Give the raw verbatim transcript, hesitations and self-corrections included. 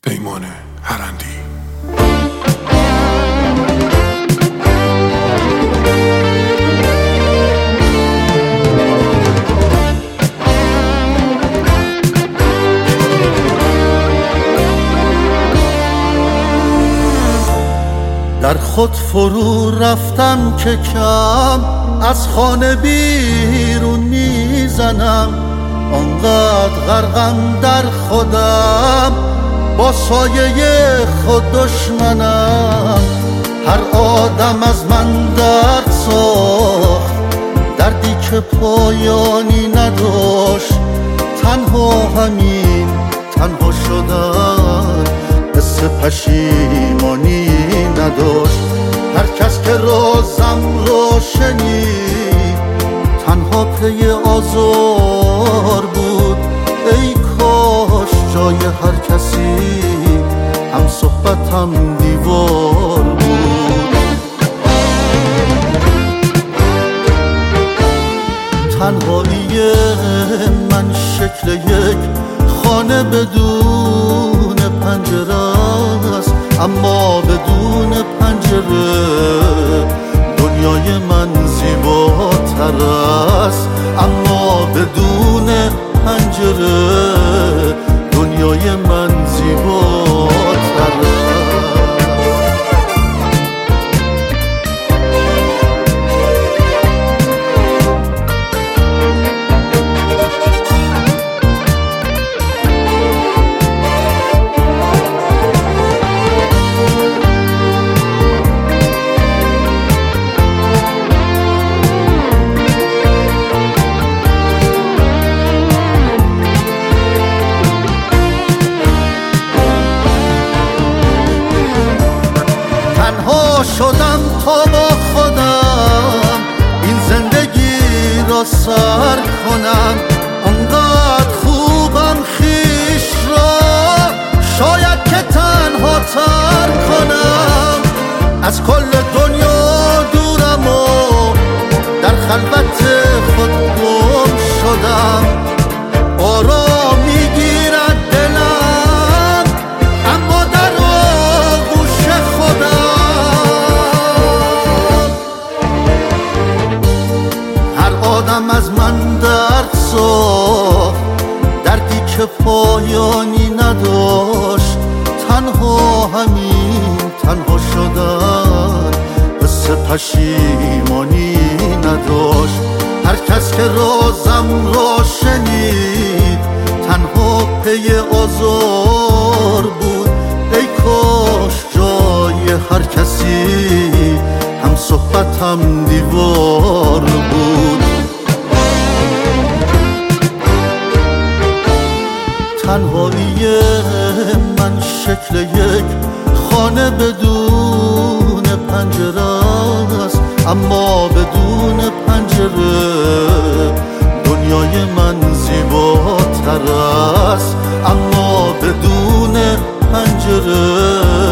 پیمان هرندی. در خود فرو رفتم که کم از خانه بیرون میزنم، آنقدر غرقم در خودم با سایه خود دشمنم. هر آدم از من درد ساخت، دردی که پایانی نداشت. تنها همین تنها شدن حس پشیمانی نداشت. هر کس که رازم را شنید تنها پی آزار بود. ای کاش جای هر کسی هم صحبتم دیوار بود. تنهایی من شکل یک خانه بدون پنجره است، اما بدون پنجره دنیای من زیباتر است. اما بدون پنجره دنیای من زیباتر است. شدم تا با خودم این زندگی را سر کنم. انقدر خوبم خیش را شاید که تنها تر کنم. از کل دنیا دورم و در خلوت خود گم شدم. آرام میگیرد دلم اما در آغوش خودم. آدم از من درد ساخت، دردی که پایانی نداشت. تنها همین تنها شدن حس پشیمانی نداشت. هر کس که رازم را شنید تنها پی آزار بود. ای کاش جای هر کسی هم صحبتم دیوار بود. تنهایی من شکل یک خانه بدون پنجره است، اما بدون پنجره دنیای من زیباتر است. اما بدون پنجره